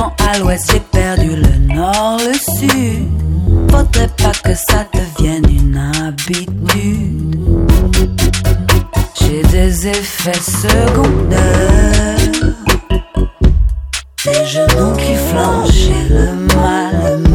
l'Orient à l'Ouest, j'ai perdu le Nord, le Sud. Faudrait pas que ça devienne une habitude. J'ai des effets secondaires, des genoux qui flanchent et le mal